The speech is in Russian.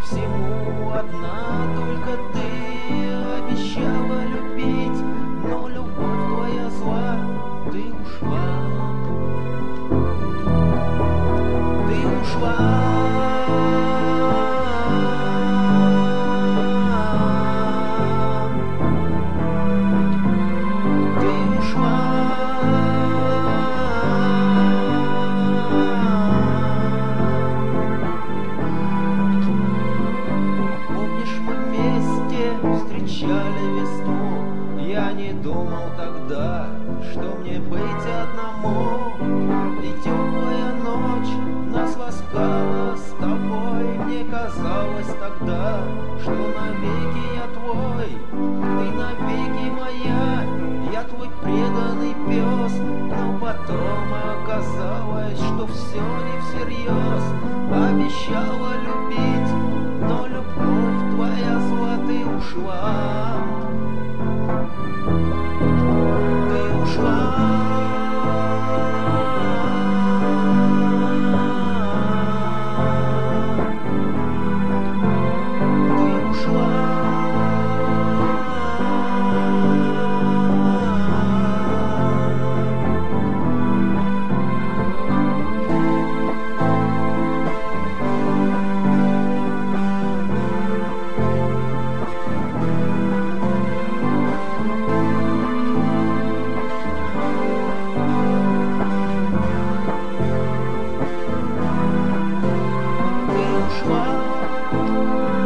всему одна только ты обещала любить, но любовь твоя зла, ты ушла. Ты ушла. Встречали весну, я не думал тогда, что мне быть одному. И теплая ночь нас ласкала с тобой. Мне казалось тогда, что навеки я твой, ты навеки моя, я твой преданный пес. Но потом оказалось, что все не всерьез. Обещала любить, но любовь твоя зла, ты ушла. Ты ушла. Ушла.